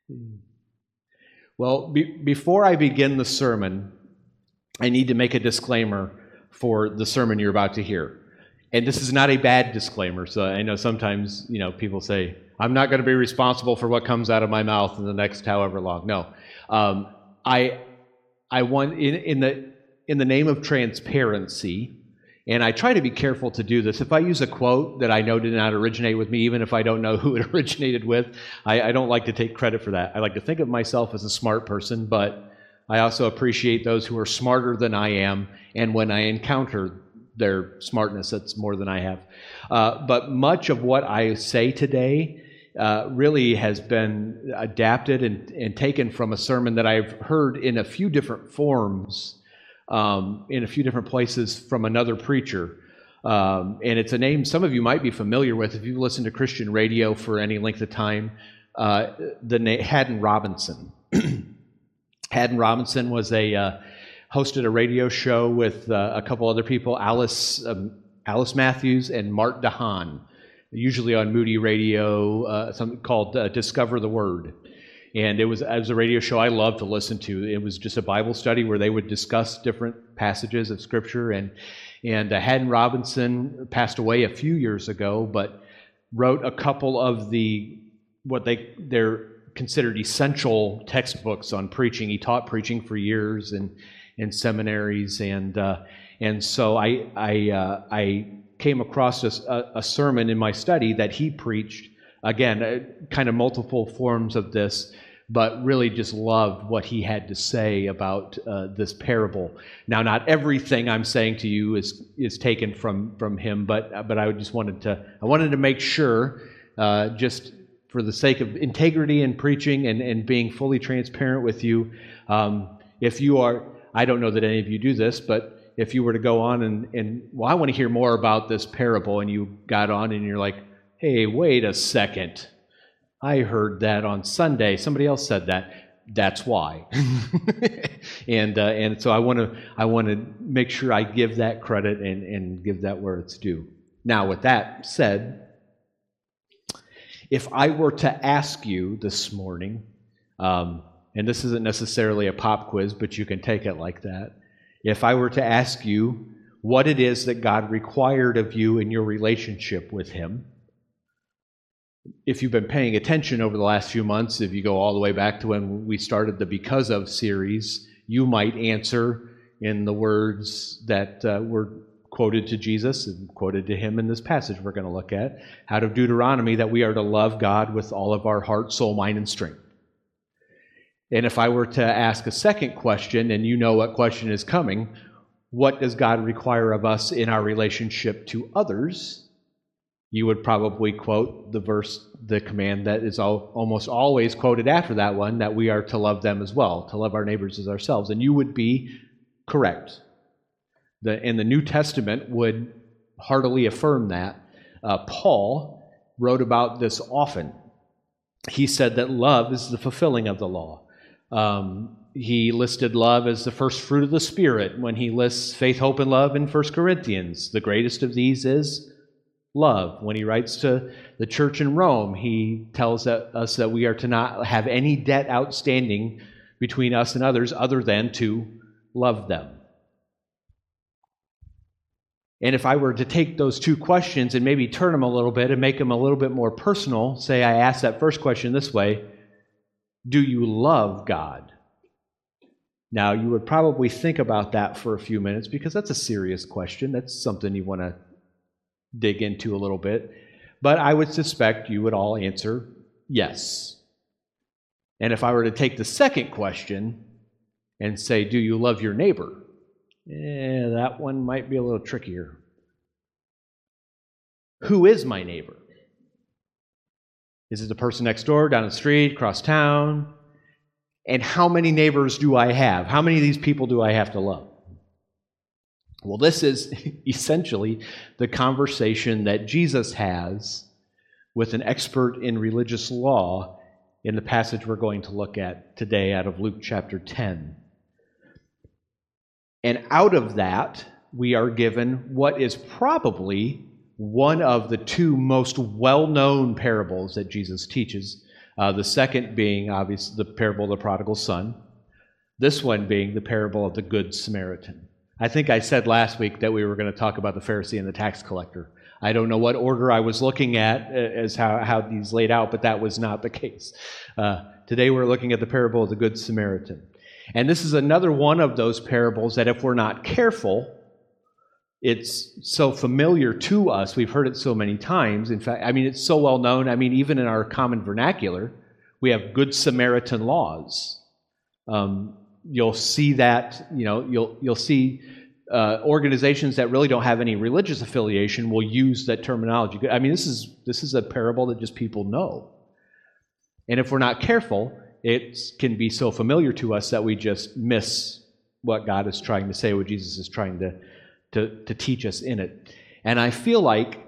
Well, before I begin the sermon, I need to make a disclaimer for the sermon you're about to hear. And this is not a bad disclaimer. So I know sometimes, people say, I'm not going to be responsible for what comes out of my mouth in the next however long. No. I want, in the name of transparency, and I try to be careful to do this. If I use a quote that I know did not originate with me, even if I don't know who it originated with, I don't like to take credit for that. I like to think of myself as a smart person, but I also appreciate those who are smarter than I am, and when I encounter their smartness, that's more than I have. But much of what I say today really has been adapted and taken from a sermon that I've heard in a few different forms, in a few different places from another preacher. And it's a name some of you might be familiar with if you listen to Christian radio for any length of time, the name Haddon Robinson. Haddon Robinson was hosted a radio show with a couple other people, Alice Matthews and Mart DeHaan, usually on Moody Radio, something called Discover the Word. And it was a radio show I loved to listen to. It was just a Bible study where they would discuss different passages of Scripture. And Haddon Robinson passed away a few years ago, but wrote a couple of they're considered essential textbooks on preaching. He taught preaching for years in seminaries, and so I came across a sermon in my study that he preached. Again, kind of multiple forms of this, but really just loved what he had to say about this parable. Now, not everything I'm saying to you is taken from him, but I just wanted to make sure, just for the sake of integrity in preaching and being fully transparent with you, if you are, I don't know that any of you do this, but if you were to go on and I want to hear more about this parable, and you got on and you're like, hey, wait a second, I heard that on Sunday. Somebody else said that. That's why. and so I want to make sure I give that credit and give that where it's due. Now, with that said, if I were to ask you this morning, and this isn't necessarily a pop quiz, but you can take it like that. If I were to ask you what it is that God required of you in your relationship with Him, if you've been paying attention over the last few months, if you go all the way back to when we started the Because Of series, you might answer in the words that were quoted to Jesus and quoted to Him in this passage we're going to look at, out of Deuteronomy, that we are to love God with all of our heart, soul, mind, and strength. And if I were to ask a second question, and you know what question is coming, what does God require of us in our relationship to others? You would probably quote the command that is almost always quoted after that one, that we are to love them as well, to love our neighbors as ourselves. And you would be correct. And the New Testament would heartily affirm that. Paul wrote about this often. He said that love is the fulfilling of the law. He listed love as the first fruit of the Spirit when he lists faith, hope, and love in 1 Corinthians. The greatest of these is love. When he writes to the church in Rome, he tells us that we are to not have any debt outstanding between us and others other than to love them. And if I were to take those two questions and maybe turn them a little bit and make them a little bit more personal, say I ask that first question this way: do you love God? Now, you would probably think about that for a few minutes, because that's a serious question. That's something you want to dig into a little bit. But I would suspect you would all answer yes. And if I were to take the second question and say, do you love your neighbor? That one might be a little trickier. Who is my neighbor? Is it the person next door, down the street, across town? And how many neighbors do I have? How many of these people do I have to love? Well, this is essentially the conversation that Jesus has with an expert in religious law in the passage we're going to look at today out of Luke chapter 10. And out of that, we are given what is probably one of the two most well-known parables that Jesus teaches. The second being, obviously, the parable of the prodigal son. This one being the parable of the Good Samaritan. I think I said last week that we were going to talk about the Pharisee and the tax collector. I don't know what order I was looking at as how these laid out, but that was not the case. Today we're looking at the parable of the Good Samaritan. And this is another one of those parables that if we're not careful, it's so familiar to us. We've heard it so many times. In fact, it's so well known. Even in our common vernacular, we have Good Samaritan laws. You'll see that, you'll see organizations that really don't have any religious affiliation will use that terminology. This is a parable that just people know. And if we're not careful, it can be so familiar to us that we just miss what God is trying to say, what Jesus is trying to teach us in it. And I feel like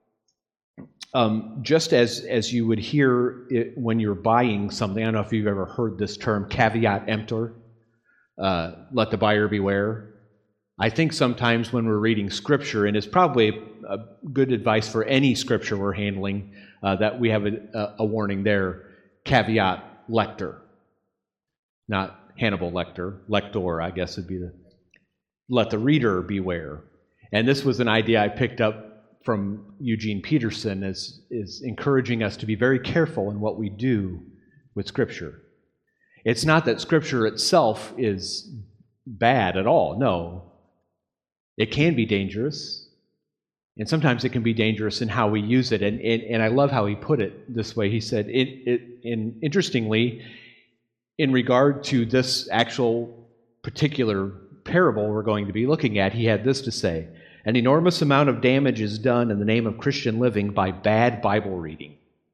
just as you would hear it when you're buying something, I don't know if you've ever heard this term, caveat emptor, let the buyer beware. I think sometimes when we're reading Scripture, and it's probably a good advice for any Scripture we're handling, that we have a warning there, caveat lector. Not Hannibal Lecter, lector, I guess would be let the reader beware. And this was an idea I picked up from Eugene Peterson is encouraging us to be very careful in what we do with Scripture. It's not that Scripture itself is bad at all. No. It can be dangerous, and sometimes it can be dangerous in how we use it. And I love how he put it this way. He said, interestingly, in regard to this actual particular parable we're going to be looking at, he had this to say: an enormous amount of damage is done in the name of Christian living by bad Bible reading.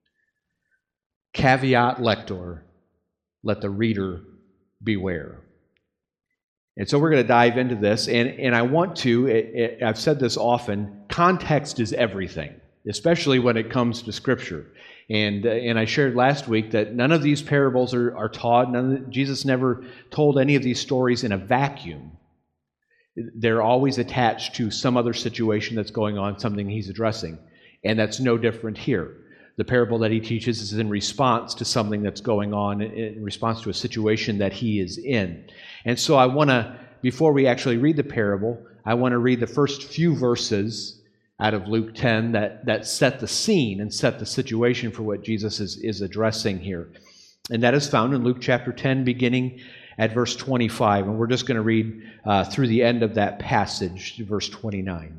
Caveat lector, let the reader beware. And so we're going to dive into this, and I want to, I've said this often, context is everything, especially when it comes to Scripture. And I shared last week that none of these parables are taught, Jesus never told any of these stories in a vacuum. They're always attached to some other situation that's going on, something he's addressing. And that's no different here. The parable that he teaches is in response to something that's going on, in response to a situation that he is in. And so I want to, before we actually read the parable, I want to read the first few verses out of Luke 10 that set the scene and set the situation for what Jesus is addressing here. And that is found in Luke chapter 10, beginning at verse 25. And we're just going to read through the end of that passage, verse 29.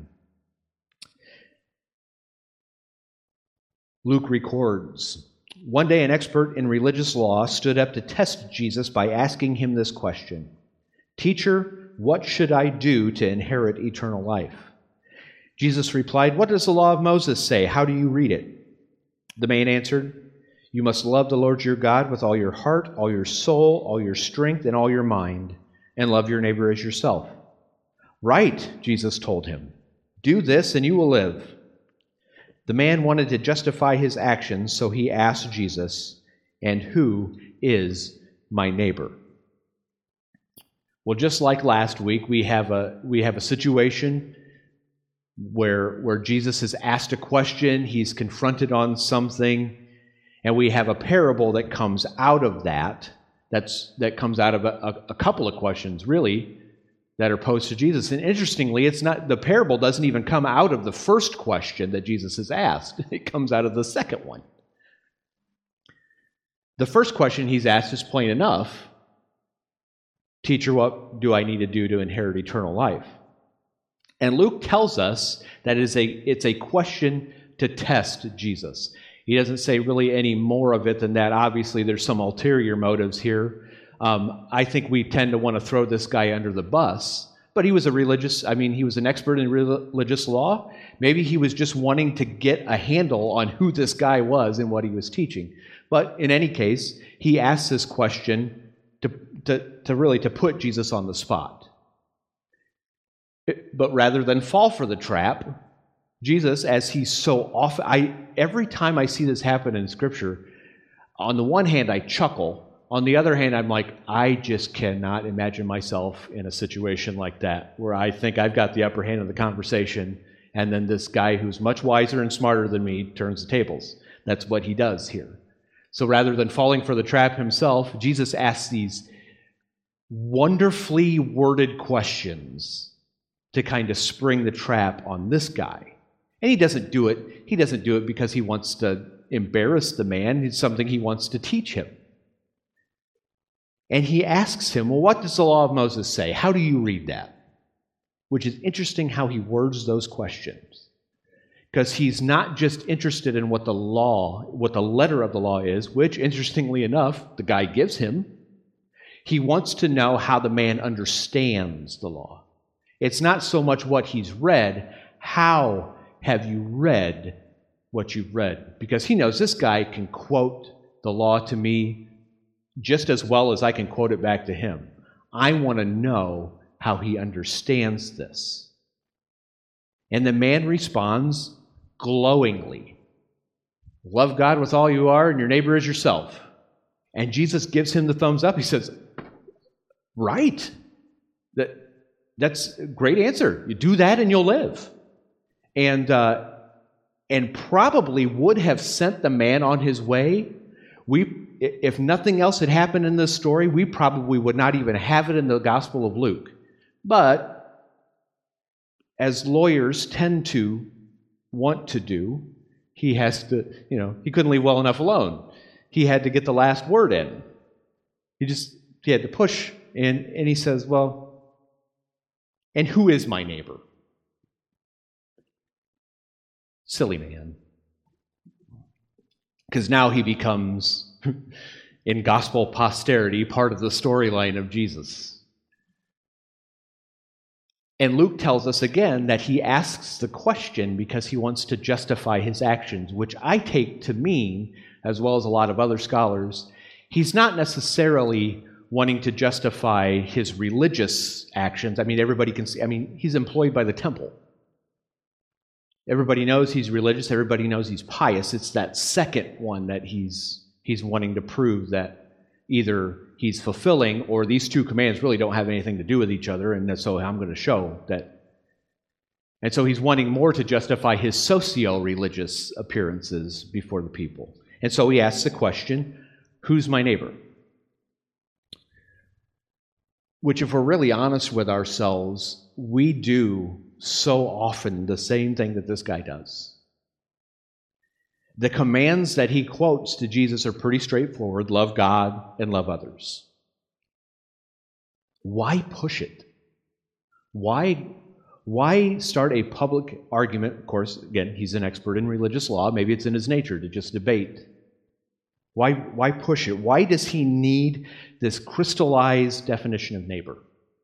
Luke records, one day an expert in religious law stood up to test Jesus by asking him this question: "Teacher, what should I do to inherit eternal life?" Jesus replied, "What does the law of Moses say? How do you read it?" The man answered, "You must love the Lord your God with all your heart, all your soul, all your strength, and all your mind, and love your neighbor as yourself." "Right," Jesus told him. "Do this and you will live." The man wanted to justify his actions, so he asked Jesus, "And who is my neighbor?" Well, just like last week, we have a situation where Jesus is asked a question, he's confronted on something, and we have a parable that comes out of that comes out of a couple of questions, really, that are posed to Jesus. And interestingly, it's not, the parable doesn't even come out of the first question that Jesus is asked. It comes out of the second one. The first question he's asked is plain enough: "Teacher, what do I need to do to inherit eternal life?" And Luke tells us that it's a question to test Jesus. He doesn't say really any more of it than that. Obviously, there's some ulterior motives here. I think we tend to want to throw this guy under the bus, but he was he was an expert in religious law. Maybe he was just wanting to get a handle on who this guy was and what he was teaching. But in any case, he asks this question to really put Jesus on the spot. But rather than fall for the trap, Jesus, as he's so often, every time I see this happen in Scripture, on the one hand I chuckle, on the other hand I'm like, I just cannot imagine myself in a situation like that, where I think I've got the upper hand of the conversation, and then this guy who's much wiser and smarter than me turns the tables. That's what he does here. So rather than falling for the trap himself, Jesus asks these wonderfully worded questions to kind of spring the trap on this guy. And he doesn't do it because he wants to embarrass the man. It's something he wants to teach him. And he asks him, well, what does the law of Moses say? How do you read that? Which is interesting how he words those questions. Because he's not just interested in what the letter of the law is, which, interestingly enough, the guy gives him. He wants to know how the man understands the law. It's not so much what he's read, how have you read what you've read? Because he knows this guy can quote the law to me just as well as I can quote it back to him. I want to know how he understands this. And the man responds glowingly. Love God with all you are and your neighbor as yourself. And Jesus gives him the thumbs up. He says, right. That's a great answer. You do that and you'll live. And probably would have sent the man on his way. If nothing else had happened in this story, we probably would not even have it in the Gospel of Luke. But as lawyers tend to want to do, he has to, he couldn't leave well enough alone. He had to get the last word in. He had to push, and he says, well, and who is my neighbor? Silly man. Because now he becomes, in gospel posterity, part of the storyline of Jesus. And Luke tells us again that he asks the question because he wants to justify his actions, which I take to mean, as well as a lot of other scholars, he's not necessarily wanting to justify his religious actions. Everybody can see, he's employed by the temple. Everybody knows he's religious. Everybody knows he's pious. It's that second one that he's wanting to prove that either he's fulfilling or these two commands really don't have anything to do with each other, and so I'm going to show that. And so he's wanting more to justify his socio-religious appearances before the people. And so he asks the question, who's my neighbor? Which, if we're really honest with ourselves, we do so often the same thing that this guy does. The commands that he quotes to Jesus are pretty straightforward. Love God and love others. Why push it? Why start a public argument? Of course, again, he's an expert in religious law. Maybe it's in his nature to just debate. Why push it? Why does he need this crystallized definition of neighbor?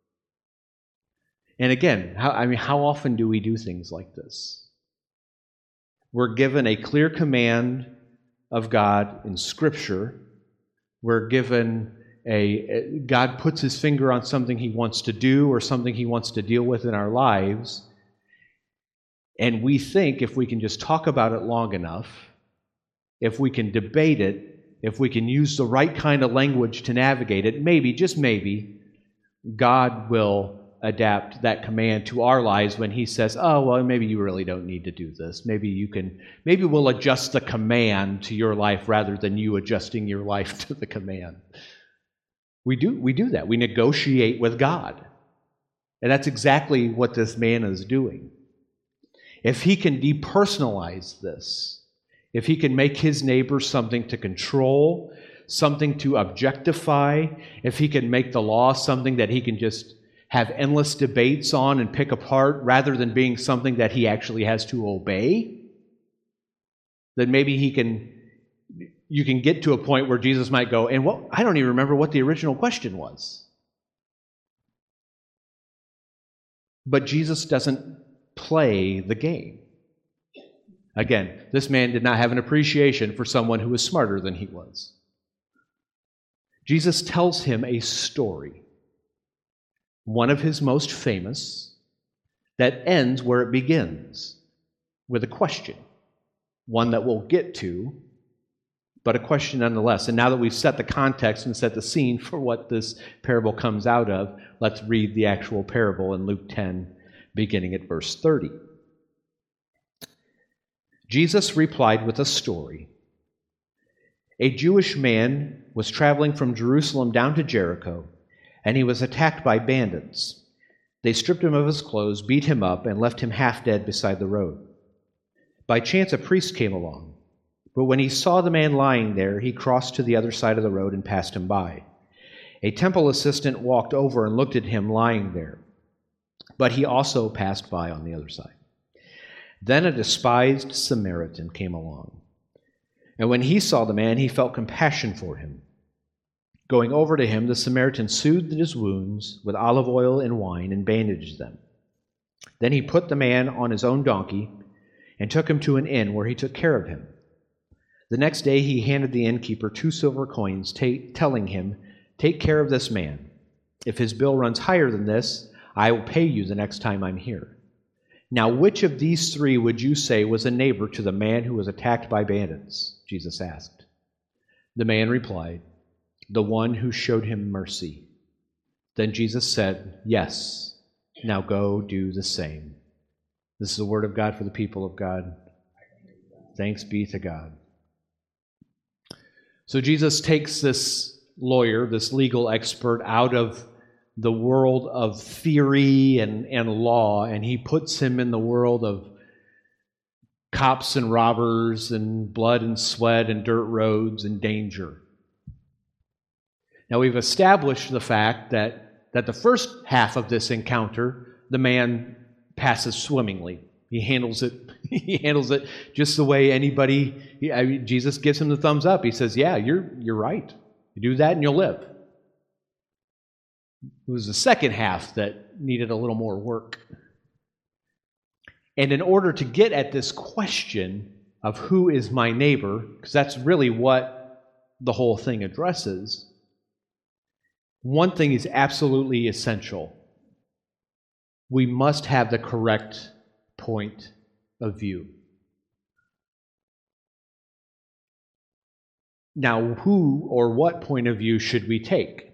And again, how often do we do things like this? We're given a clear command of God in Scripture. We're given God puts his finger on something he wants to do or something he wants to deal with in our lives. And we think if we can just talk about it long enough, if we can debate it, if we can use the right kind of language to navigate it, maybe, just maybe, God will adapt that command to our lives when he says, oh, well, maybe you really don't need to do this. Maybe we'll adjust the command to your life rather than you adjusting your life to the command. We do that. We negotiate with God. And that's exactly what this man is doing. If he can depersonalize this, if he can make his neighbor something to control, something to objectify, if he can make the law something that he can just have endless debates on and pick apart rather than being something that he actually has to obey, then maybe you can get to a point where Jesus might go, and I don't even remember what the original question was. But Jesus doesn't play the game. Again, this man did not have an appreciation for someone who was smarter than he was. Jesus tells him a story, one of his most famous, that ends where it begins, with a question, one that we'll get to, but a question nonetheless. And now that we've set the context and set the scene for what this parable comes out of, let's read the actual parable in Luke 10, beginning at verse 30. Jesus replied with a story. A Jewish man was traveling from Jerusalem down to Jericho, and he was attacked by bandits. They stripped him of his clothes, beat him up, and left him half dead beside the road. By chance, a priest came along, but when he saw the man lying there, he crossed to the other side of the road and passed him by. A temple assistant walked over and looked at him lying there, but he also passed by on the other side. Then a despised Samaritan came along, and when he saw the man, he felt compassion for him. Going over to him, the Samaritan soothed his wounds with olive oil and wine and bandaged them. Then he put the man on his own donkey and took him to an inn where he took care of him. The next day he handed the innkeeper 2 silver coins, telling him, "Take care of this man. If his bill runs higher than this, I will pay you the next time I'm here." Now, which of these 3 would you say was a neighbor to the man who was attacked by bandits? Jesus asked. The man replied, "The one who showed him mercy." Then Jesus said, "Yes, now go do the same." This is the word of God for the people of God. Thanks be to God. So Jesus takes this lawyer, this legal expert, out of the world of theory and law, and he puts him in the world of cops and robbers and blood and sweat and dirt roads and danger. Now, we've established the fact that the first half of this encounter, the man passes swimmingly. He handles it. He handles it just the way anybody. Jesus gives him the thumbs up. He says, "Yeah, you're right. You do that and you'll live." It was the second half that needed a little more work. And in order to get at this question of who is my neighbor, because that's really what the whole thing addresses, one thing is absolutely essential. We must have the correct point of view. Now, who or what point of view should we take?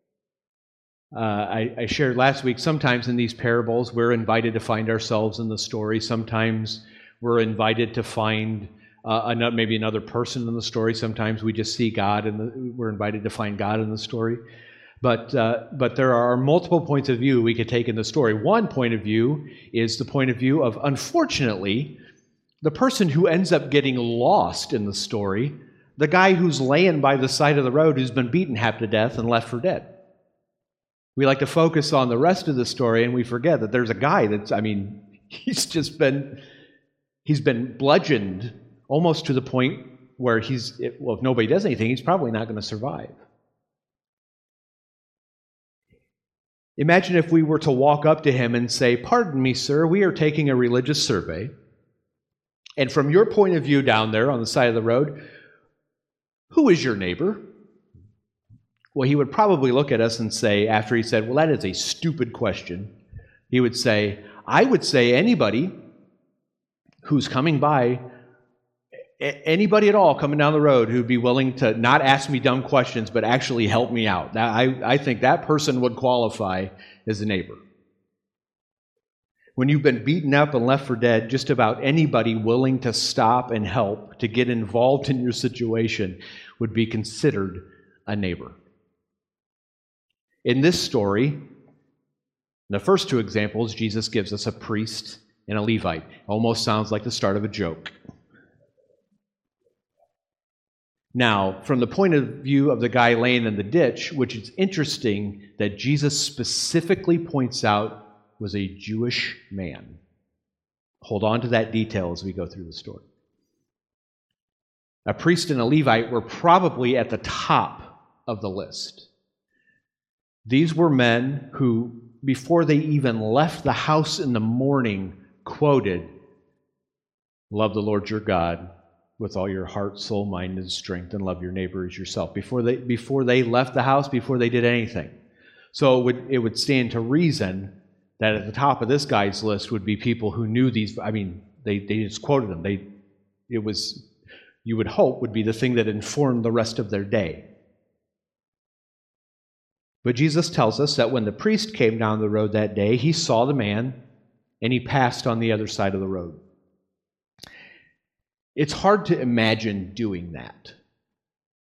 I shared last week, sometimes in these parables, we're invited to find ourselves in the story. Sometimes we're invited to find maybe another person in the story. Sometimes we just see God and we're invited to find God in the story. But there are multiple points of view we could take in the story. One point of view is the point of view of, unfortunately, the person who ends up getting lost in the story, the guy who's laying by the side of the road who's been beaten half to death and left for dead. We like to focus on the rest of the story, and we forget that there's a guy he's been bludgeoned almost to the point where if nobody does anything, he's probably not going to survive. Imagine if we were to walk up to him and say, "Pardon me, sir, we are taking a religious survey, and from your point of view down there on the side of the road, who is your neighbor?" Well, he would probably look at us and say, after he said, "Well, that is a stupid question," he would say, "I would say anybody who's coming by, anybody at all coming down the road who'd be willing to not ask me dumb questions, but actually help me out. I think that person would qualify as a neighbor." When you've been beaten up and left for dead, just about anybody willing to stop and help, to get involved in your situation, would be considered a neighbor. In this story, in the first 2 examples, Jesus gives us a priest and a Levite. Almost sounds like the start of a joke. Now, from the point of view of the guy laying in the ditch, which is interesting that Jesus specifically points out was a Jewish man. Hold on to that detail as we go through the story. A priest and a Levite were probably at the top of the list. These were men who, before they even left the house in the morning, quoted, "Love the Lord your God with all your heart, soul, mind, and strength, and love your neighbor as yourself." Before they left the house, before they did anything. So it would stand to reason that at the top of this guy's list would be people who knew these. They just quoted them. You would hope, would be the thing that informed the rest of their day. But Jesus tells us that when the priest came down the road that day, he saw the man and he passed on the other side of the road. It's hard to imagine doing that.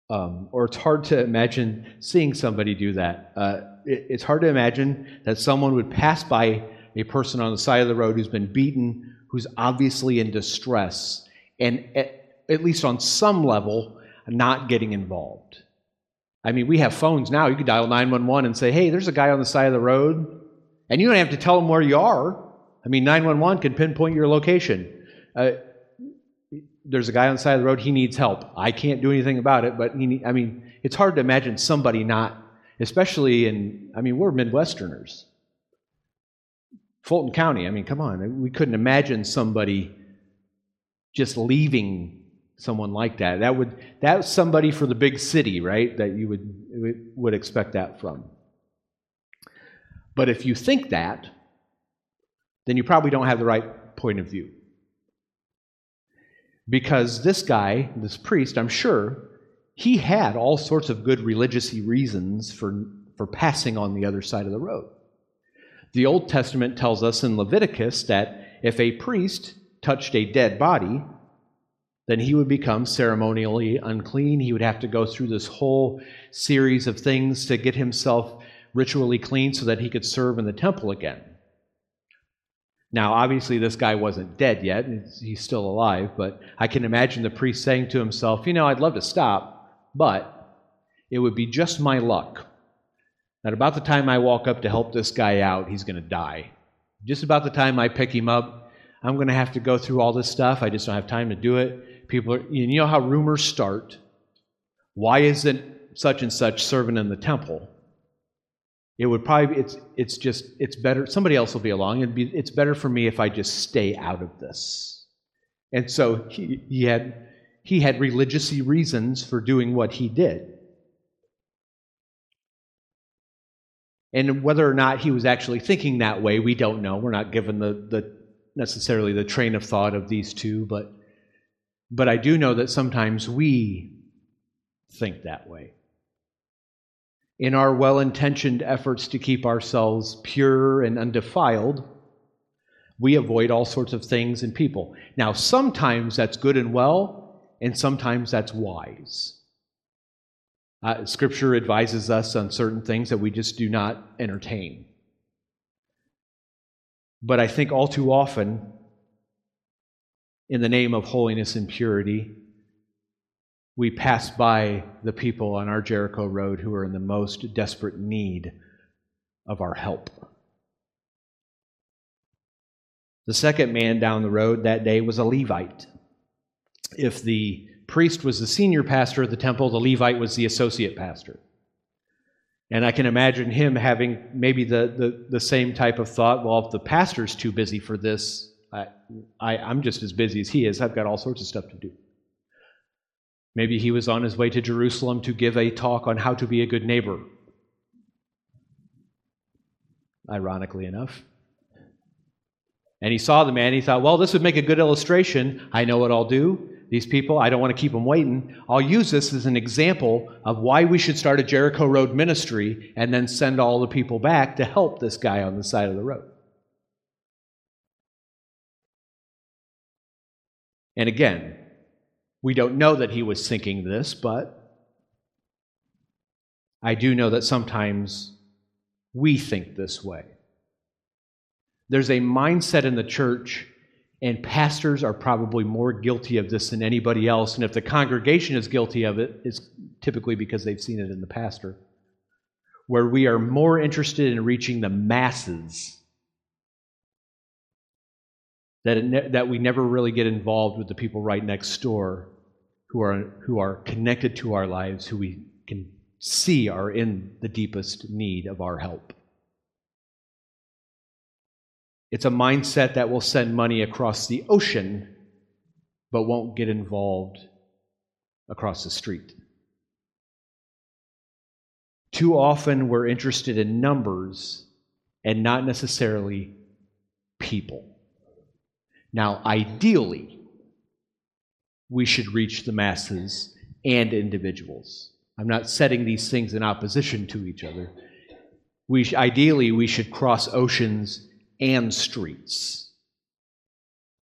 or it's hard to imagine seeing somebody do that. It's hard to imagine that someone would pass by a person on the side of the road who's been beaten, who's obviously in distress, and at least on some level, not getting involved. I mean, we have phones now. You can dial 911 and say, hey, there's a guy on the side of the road, and you don't have to tell him where you are. I mean, 911 can pinpoint your location. There's a guy on the side of the road, he needs help. I can't do anything about it, but it's hard to imagine somebody not, especially we're Midwesterners. Fulton County, come on, we couldn't imagine somebody just leaving someone like that. That's somebody for the big city, right? That you would expect that from. But if you think that, then you probably don't have the right point of view. Because this guy, this priest, I'm sure, he had all sorts of good religious reasons for passing on the other side of the road. The Old Testament tells us in Leviticus that if a priest touched a dead body, then he would become ceremonially unclean. He would have to go through this whole series of things to get himself ritually clean so that he could serve in the temple again. Now, obviously, this guy wasn't dead yet. He's still alive, but I can imagine the priest saying to himself, I'd love to stop, but it would be just my luck that about the time I walk up to help this guy out, he's going to die. Just about the time I pick him up, I'm going to have to go through all this stuff. I just don't have time to do it. People you know how rumors start. Why isn't such and such serving in the temple? It would probably it's better. Somebody else will be along. It's better for me if I just stay out of this. And so he had religious reasons for doing what he did. And whether or not he was actually thinking that way, we don't know. We're not given necessarily the train of thought of these two, but I do know that sometimes we think that way. In our well-intentioned efforts to keep ourselves pure and undefiled, we avoid all sorts of things and people. Now, sometimes that's good and well, and sometimes that's wise. Scripture advises us on certain things that we just do not entertain. But I think all too often, in the name of holiness and purity, we pass by the people on our Jericho road who are in the most desperate need of our help. The second man down the road that day was a Levite. If the priest was the senior pastor of the temple, the Levite was the associate pastor. And I can imagine him having maybe the same type of thought, well, if the pastor's too busy for this, I'm just as busy as he is. I've got all sorts of stuff to do. Maybe he was on his way to Jerusalem to give a talk on how to be a good neighbor. Ironically enough. And he saw the man, he thought, well, this would make a good illustration. I know what I'll do. These people, I don't want to keep them waiting. I'll use this as an example of why we should start a Jericho Road ministry and then send all the people back to help this guy on the side of the road. And again, we don't know that he was thinking this, but I do know that sometimes we think this way. There's a mindset in the church, and pastors are probably more guilty of this than anybody else. And if the congregation is guilty of it, it's typically because they've seen it in the pastor, where we are more interested in reaching the masses that we never really get involved with the people right next door who are connected to our lives, who we can see are in the deepest need of our help. It's a mindset that will send money across the ocean, but won't get involved across the street. Too often we're interested in numbers and not necessarily people. Now, ideally, we should reach the masses and individuals. I'm not setting these things in opposition to each other. Ideally, we should cross oceans and streets,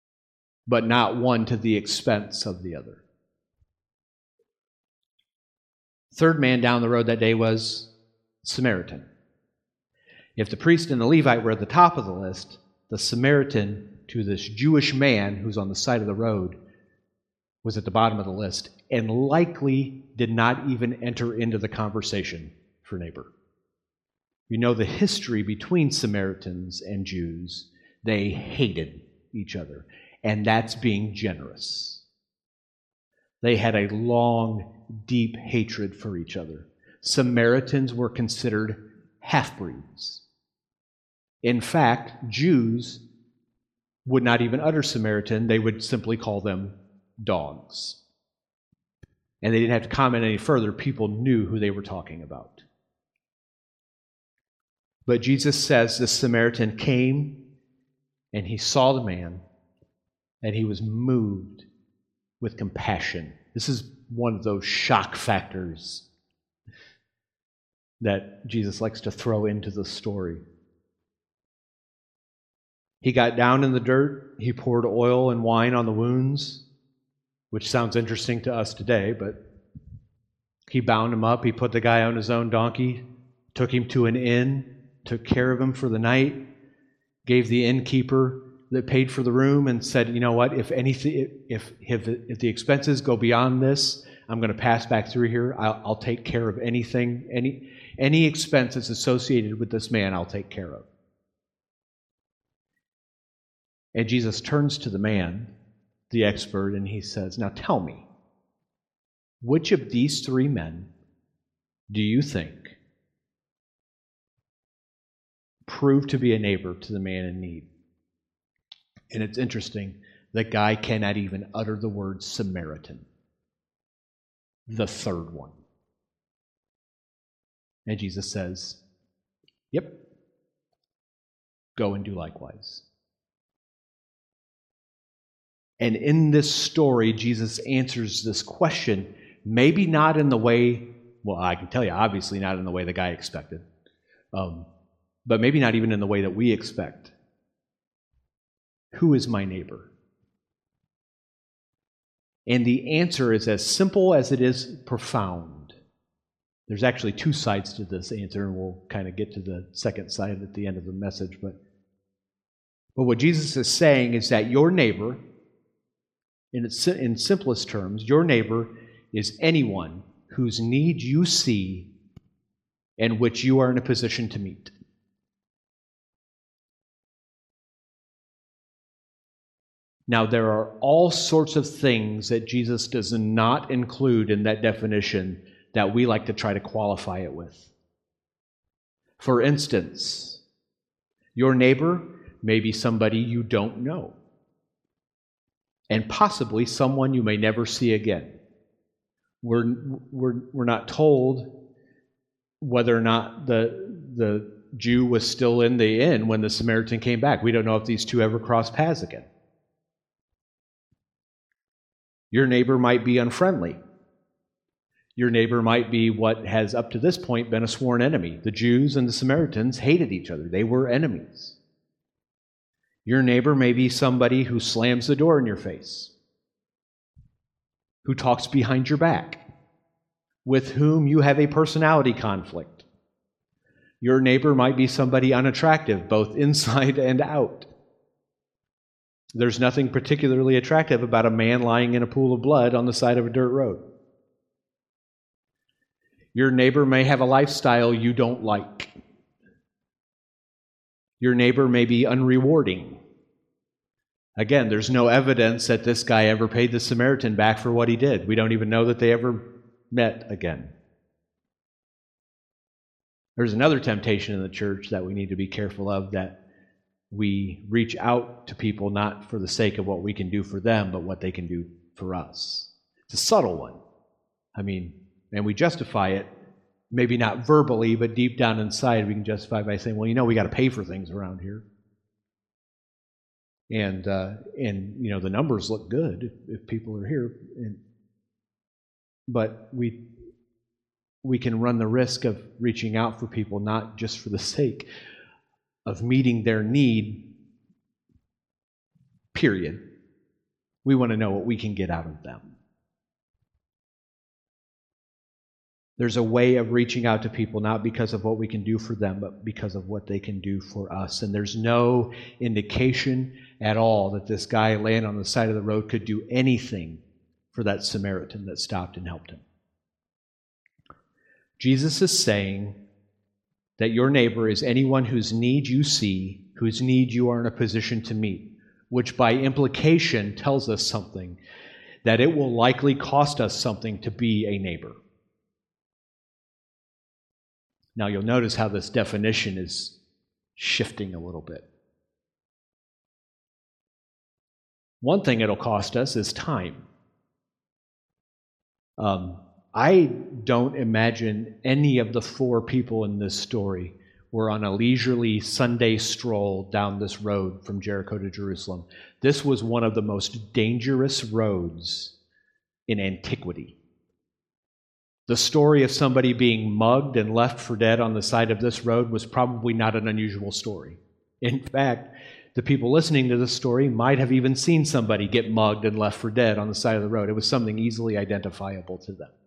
but not one to the expense of the other. Third man down the road that day was Samaritan. If the priest and the Levite were at the top of the list, the Samaritan to this Jewish man who's on the side of the road was at the bottom of the list and likely did not even enter into the conversation for neighbor. You know the history between Samaritans and Jews. They hated each other, and that's being generous. They had a long, deep hatred for each other. Samaritans were considered half-breeds. In fact, Jews would not even utter Samaritan. They would simply call them dogs. And they didn't have to comment any further. People knew who they were talking about. But Jesus says the Samaritan came and he saw the man and he was moved with compassion. This is one of those shock factors that Jesus likes to throw into the story. He got down in the dirt. He poured oil and wine on the wounds, which sounds interesting to us today, but he bound him up. He put the guy on his own donkey, took him to an inn, took care of him for the night, gave the innkeeper that paid for the room and said, you know what, if the expenses go beyond this, I'm going to pass back through here. I'll take care of anything, any expenses associated with this man, I'll take care of. And Jesus turns to the man, the expert, and he says, now tell me, which of these three men do you think proved to be a neighbor to the man in need? And it's interesting, the guy cannot even utter the word Samaritan. The third one. And Jesus says, yep, go and do likewise. And in this story, Jesus answers this question, maybe not in the way, well, I can tell you, obviously not in the way the guy expected, but maybe not even in the way that we expect. Who is my neighbor? And the answer is as simple as it is profound. There's actually two sides to this answer, and we'll kind of get to the second side at the end of the message. But what Jesus is saying is that your neighbor, in simplest terms, your neighbor is anyone whose need you see and which you are in a position to meet. Now, there are all sorts of things that Jesus does not include in that definition that we like to try to qualify it with. For instance, your neighbor may be somebody you don't know, and possibly someone you may never see again. We're not told whether or not the Jew was still in the inn when the Samaritan came back. We don't know if these two ever crossed paths again. Your neighbor might be unfriendly. Your neighbor might be what has up to this point been a sworn enemy. The Jews and the Samaritans hated each other. They were enemies. Your neighbor may be somebody who slams the door in your face, who talks behind your back, with whom you have a personality conflict. Your neighbor might be somebody unattractive, both inside and out. There's nothing particularly attractive about a man lying in a pool of blood on the side of a dirt road. Your neighbor may have a lifestyle you don't like. Your neighbor may be unrewarding. Again, there's no evidence that this guy ever paid the Samaritan back for what he did. We don't even know that they ever met again. There's another temptation in the church that we need to be careful of, that we reach out to people not for the sake of what we can do for them, but what they can do for us. It's a subtle one. And we justify it, maybe not verbally, but deep down inside we can justify by saying, well, we got to pay for things around here. And the numbers look good if people are here. But we can run the risk of reaching out for people not just for the sake of meeting their need, period. We want to know what we can get out of them. There's a way of reaching out to people, not because of what we can do for them, but because of what they can do for us. And there's no indication at all that this guy laying on the side of the road could do anything for that Samaritan that stopped and helped him. Jesus is saying that your neighbor is anyone whose need you see, whose need you are in a position to meet, which by implication tells us something, that it will likely cost us something to be a neighbor. Now you'll notice how this definition is shifting a little bit. One thing it'll cost us is time. I don't imagine any of the four people in this story were on a leisurely Sunday stroll down this road from Jericho to Jerusalem. This was one of the most dangerous roads in antiquity. The story of somebody being mugged and left for dead on the side of this road was probably not an unusual story. In fact, the people listening to this story might have even seen somebody get mugged and left for dead on the side of the road. It was something easily identifiable to them.